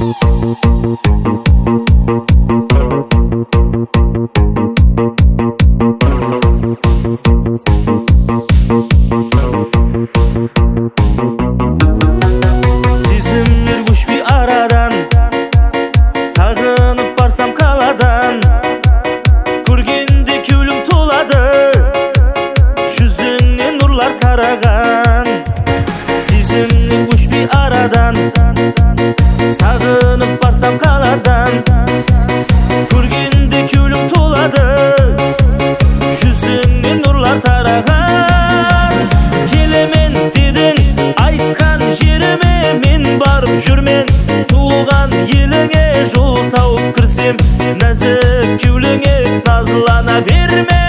Сезімлер көшпей арадан, сағынып барсам қаладан, көргенде кеулім толады, жүзіңнен нұрлар тараған. Сезімлер көшпей арадан, сағынып барсам қаладан, көргенде кеулім толады, жүзіңнен нұрлар тараған. Келемен дедің, айтқан жеріме мен барып жүрмен, туған еліңе жол тауып кірсем, нәзік кеуліңе назлана берме.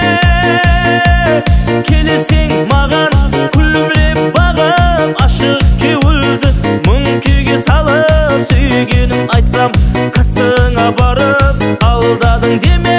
Келесең маған күлімлеп бағым, ашық кеуілді мұң күйге салып, сүйгенім айтсам қасыңа барып алдадың деме.